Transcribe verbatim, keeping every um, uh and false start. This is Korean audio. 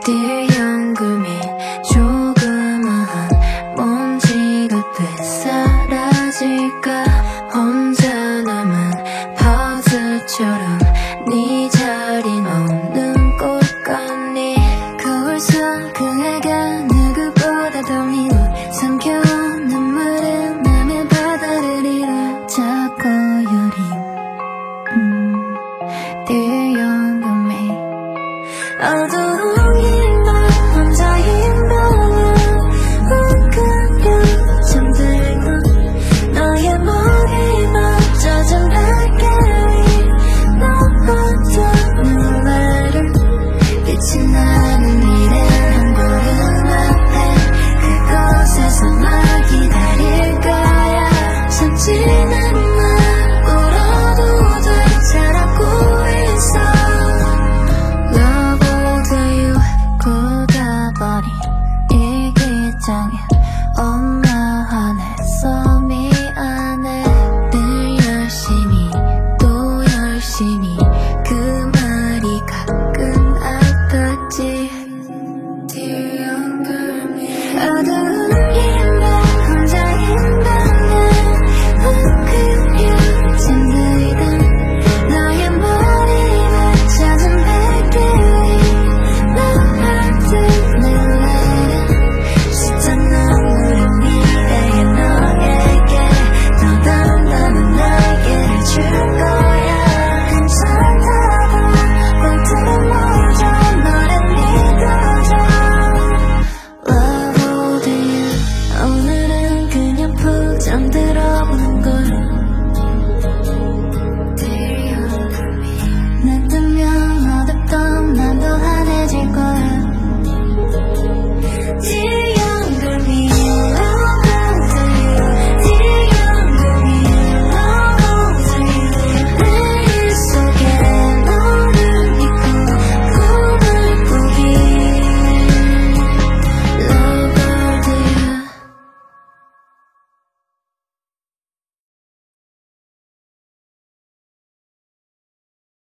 네 연금이 조그마한 먼지가 돼 사라질까. 혼자 남은 퍼즐처럼 네 자린 없는 꽃 같니. 거울 속 그애가 누구보다 더 미워 삼켜온 눈물은 맘의 바다를 잃어. 작고 여린 음, 네 연금이 어두운